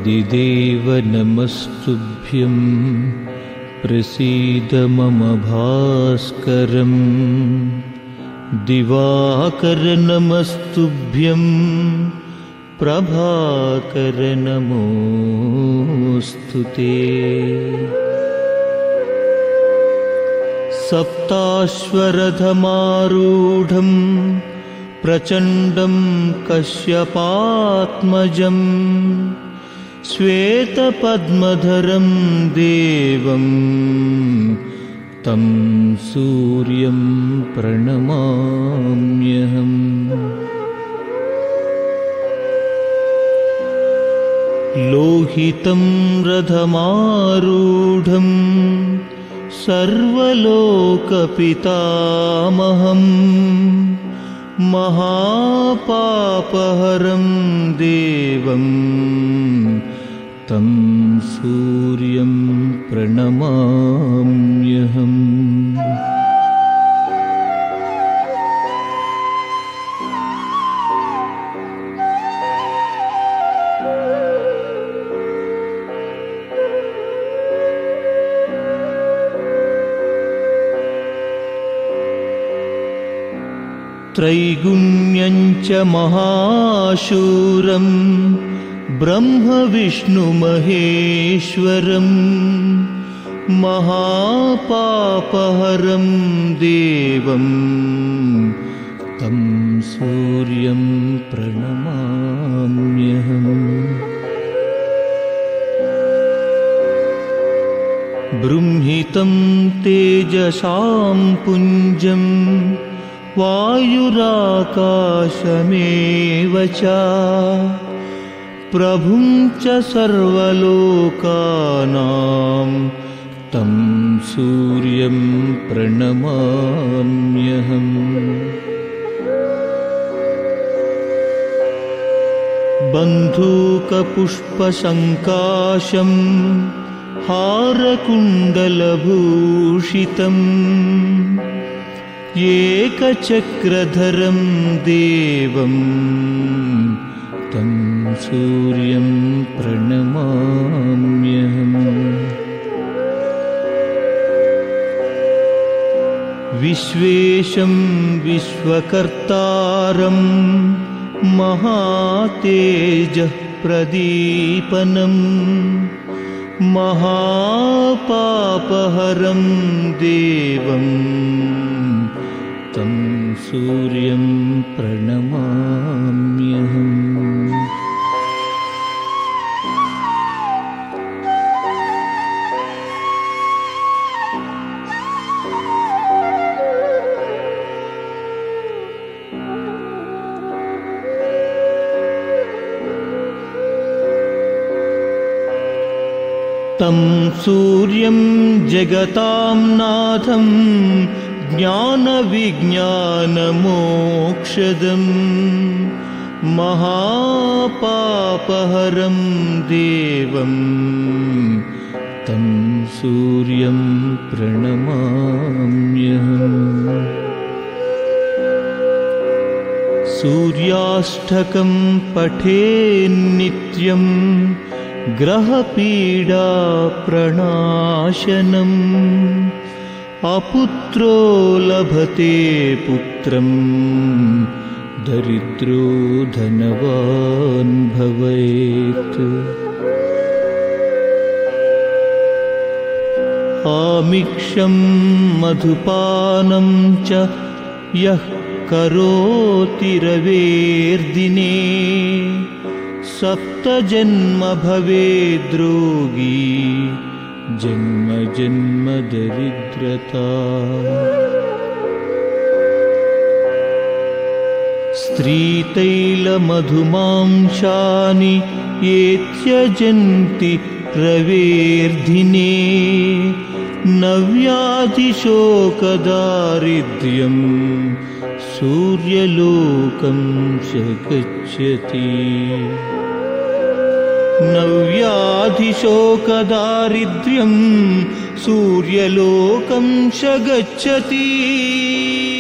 आदिदेव नमस्तुभ्यं प्रसीद मम भास्करम् दिवाकर नमस्तुभ्यं प्रभाकर नमोऽस्तुते सप्ताश्वरथमारूढं प्रचण्डं कश्यपात्मजं श्वेतपद्मधरं देवं तं सूर्यं प्रणमाम्यहम्। लोहितं रथमारूढं सर्वलोकपितामहम् महापापहरं देवं तं सूर्यं प्रणमाम्यहम्। त्रैगुण्यं च महाशूरं ब्रह्मविष्णुमहेश्वरं महापापहरं देवं तं सूर्यं प्रणमाम्यहम्। बृंहितं तेजसां पुञ्जं वायुराकाशमेव च प्रभुं च सर्वलोकानां तं सूर्यं प्रणमाम्यहम्। बन्धूकपुष्पसङ्काशं हारकुण्डलभूषितम् एकचक्रधरं देवं तं सूर्यं प्रणमाम्यहम्। विश्वेशं विश्वकर्तारं महातेजः प्रदीपनं महापापहरं देवं तं सूर्यं प्रणमाम्यहम्। तं सूर्यं जगतां नाथं ज्ञानविज्ञानमोक्षदं महापापहरं देवं तं सूर्यं प्रणमाम्यहम्। सूर्याष्टकं पठेन्नित्यं ग्रहपीडाप्रणाशनम् अपुत्रो लभते पुत्रं दरिद्रो धनवान् भवेत्। आमिक्षं मधुपानं च यः करोति रवेर्दिने सप्तजन्म भवेद्रोगी जन्म जन्म दरिद्रता। स्त्रीतैलमधुमांशानि ये त्यजन्ति रवेर्दिने नव्याधिशोकदारिद्र्यं सूर्यलोकं च गच्छति। नव्याधिशोकदारिद्र्यं सूर्यलोकं च गच्छति।